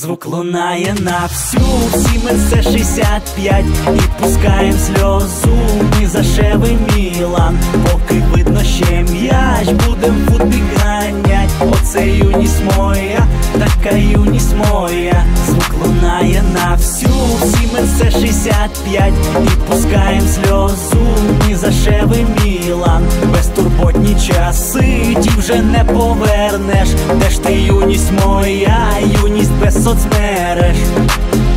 Звук лунає на всю, всі ми це 65 і пускаєм сльозу. Ми за Шеви Мілан, поки видно ще м'яч, будем футбі ганять. Оце юність моя, така юність моя. Звук лунає на всю, всі ми це 65 і пускаєм сльозу. Ми за Шеви Мілан, безтурботні часи, ті вже не повернеш. Де ж ти, юність моя, юність без соцмереж?